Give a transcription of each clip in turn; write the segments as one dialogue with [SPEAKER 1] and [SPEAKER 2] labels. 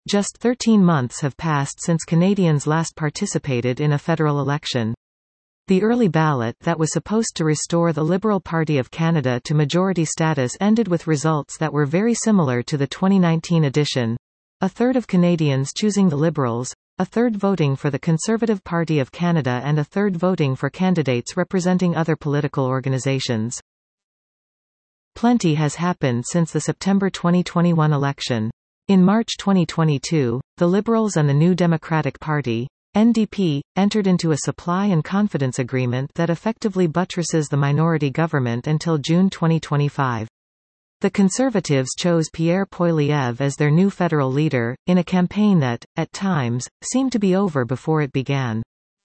[SPEAKER 1] Just 13 months have passed since Canadians last participated in a federal election. The early ballot that was supposed to restore the Liberal Party of Canada to majority status ended with results that were very similar to the 2019 edition. A third of Canadians choosing the Liberals, a third voting for the Conservative Party of Canada and a third voting for candidates representing other political organizations. Plenty has happened since the September 2021 election. In March 2022, the Liberals and the New Democratic Party, NDP, entered into a supply and confidence agreement that effectively buttresses the minority government until June 2025. The Conservatives chose Pierre Poilievre as their new federal leader, in a campaign that, at times, seemed to be over before it began.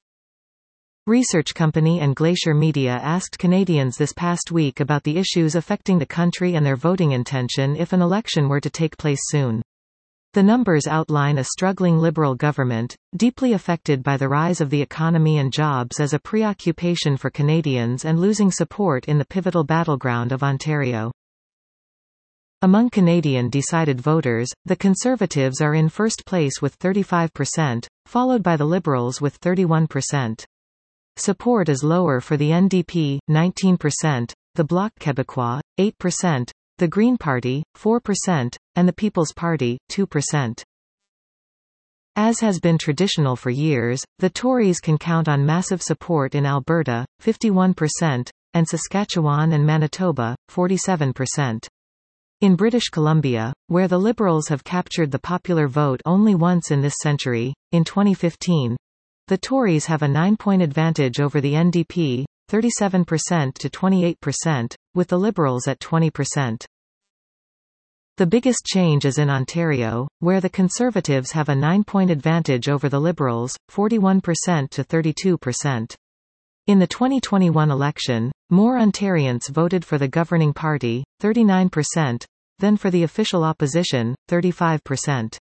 [SPEAKER 1] Research company and Glacier Media asked Canadians this past week about the issues affecting the country and their voting intention if an election were to take place soon. The numbers outline a struggling Liberal government, deeply affected by the rise of the economy and jobs as a preoccupation for Canadians and losing support in the pivotal battleground of Ontario. Among Canadian decided voters, the Conservatives are in first place with 35%, followed by the Liberals with 31%. Support is lower for the NDP, 19%, the Bloc Québécois, 8%, the Green Party, 4%, and the People's Party, 2%. As has been traditional for years, the Tories can count on massive support in Alberta, 51%, and Saskatchewan and Manitoba, 47%. In British Columbia, where the Liberals have captured the popular vote only once in this century, in 2015, the Tories have a 9-point advantage over the NDP, 37% to 28%, with the Liberals at 20%. The biggest change is in Ontario, where the Conservatives have a 9-point advantage over the Liberals, 41% to 32%. In the 2021 election, more Ontarians voted for the governing party, 39%, than for the official opposition, 35%.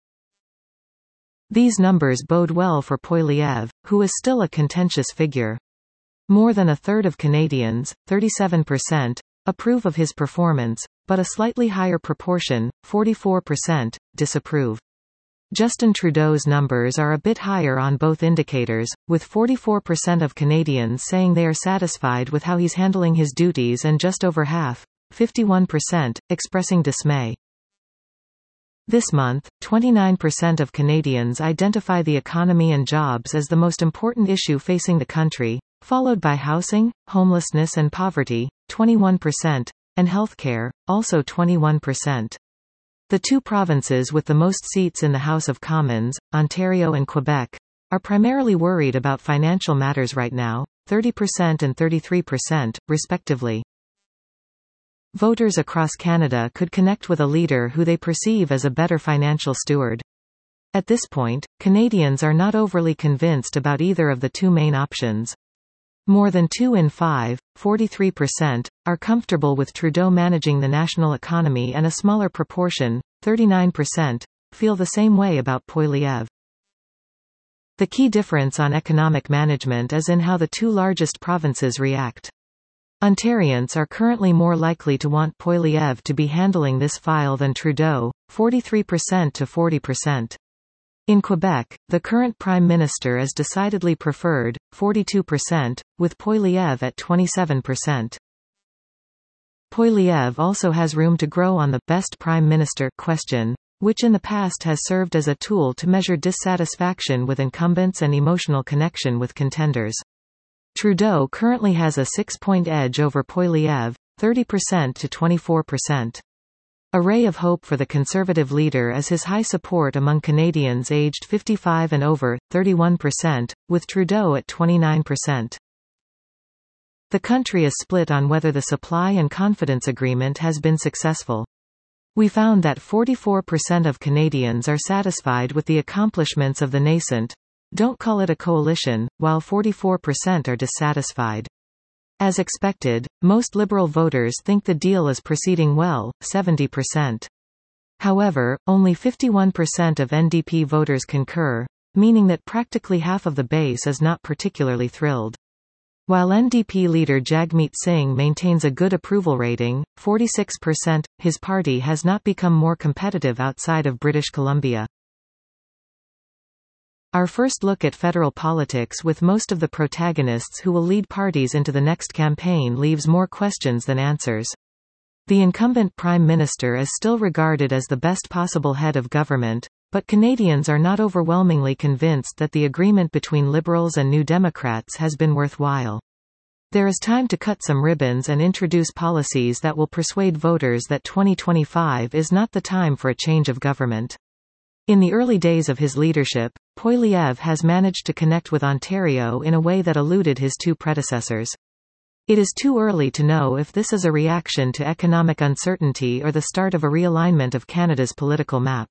[SPEAKER 1] These numbers bode well for Poilievre, who is still a contentious figure. More than a third of Canadians, 37%, approve of his performance, but a slightly higher proportion, 44%, disapprove. Justin Trudeau's numbers are a bit higher on both indicators, with 44% of Canadians saying they are satisfied with how he's handling his duties and just over half, 51%, expressing dismay. This month, 29% of Canadians identify the economy and jobs as the most important issue facing the country, followed by housing, homelessness and poverty, 21%, and healthcare, also 21%. The two provinces with the most seats in the House of Commons, Ontario and Quebec, are primarily worried about financial matters right now, 30% and 33%, respectively. Voters across Canada could connect with a leader who they perceive as a better financial steward. At this point, Canadians are not overly convinced about either of the two main options. More than 2 in 5, 43%, are comfortable with Trudeau managing the national economy, and a smaller proportion, 39%, feel the same way about Poilievre. The key difference on economic management is in how the two largest provinces react. Ontarians are currently more likely to want Poilievre to be handling this file than Trudeau, 43% to 40%. In Quebec, the current Prime Minister is decidedly preferred, 42%, with Poilievre at 27%. Poilievre also has room to grow on the best Prime Minister question, which in the past has served as a tool to measure dissatisfaction with incumbents and emotional connection with contenders. Trudeau currently has a 6-point edge over Poilievre, 30% to 24%. A ray of hope for the Conservative leader is his high support among Canadians aged 55 and over, 31%, with Trudeau at 29%. The country is split on whether the supply and confidence agreement has been successful. We found that 44% of Canadians are satisfied with the accomplishments of the nascent, don't call it a coalition, while 44% are dissatisfied. As expected, most Liberal voters think the deal is proceeding well, 70%. However, only 51% of NDP voters concur, meaning that practically half of the base is not particularly thrilled. While NDP leader Jagmeet Singh maintains a good approval rating, 46%, his party has not become more competitive outside of British Columbia. Our first look at federal politics with most of the protagonists who will lead parties into the next campaign leaves more questions than answers. The incumbent Prime Minister is still regarded as the best possible head of government, but Canadians are not overwhelmingly convinced that the agreement between Liberals and New Democrats has been worthwhile. There is time to cut some ribbons and introduce policies that will persuade voters that 2025 is not the time for a change of government. In the early days of his leadership, Poilievre has managed to connect with Ontario in a way that eluded his two predecessors. It is too early to know if this is a reaction to economic uncertainty or the start of a realignment of Canada's political map.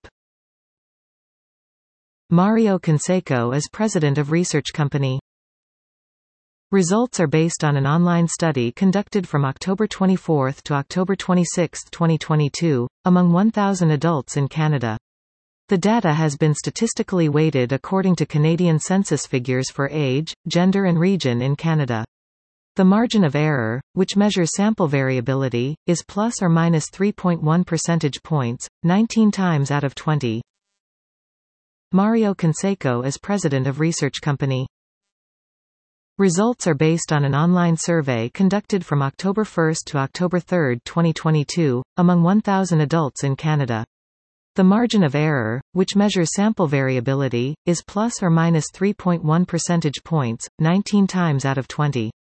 [SPEAKER 1] Mario Canseco as president of research company. Results are based on an online study conducted from October 24 to October 26, 2022, among 1,000 adults in Canada. The data has been statistically weighted according to Canadian census figures for age, gender and region in Canada. The margin of error, which measures sample variability, is plus or minus 3.1 percentage points, 19 times out of 20. Mario Canseco as president of research company. Results are based on an online survey conducted from October 1 to October 3, 2022, among 1,000 adults in Canada. The margin of error, which measures sample variability, is plus or minus 3.1 percentage points, 19 times out of 20.